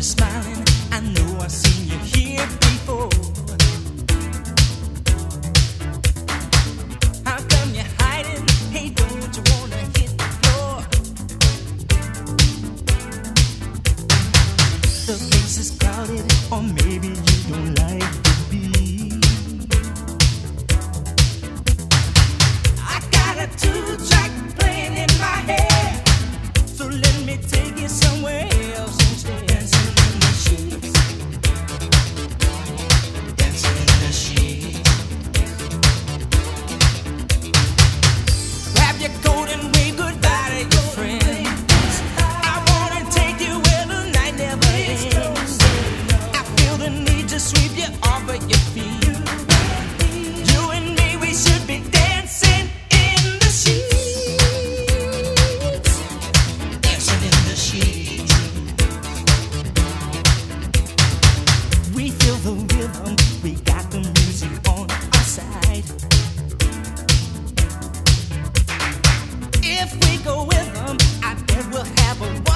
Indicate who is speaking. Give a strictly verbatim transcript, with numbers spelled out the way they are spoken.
Speaker 1: smiling. I know I've seen you here before. How come you're hiding? Hey, don't you wanna hit the floor? The place is crowded, or maybe you don't like the beat. I got a two-track playing in my head, so let me take you somewhere else instead. Dancing in the sheets, dancing in the sheets. Grab your coat and wave goodbye to your friends. I wanna take you where the night never ends. I feel the need to sweep you off of your feet. You and me, we should be dancing in the sheets, dancing in the sheets. We feel the rhythm, we got the music on our side. If we go with them, I bet we'll have a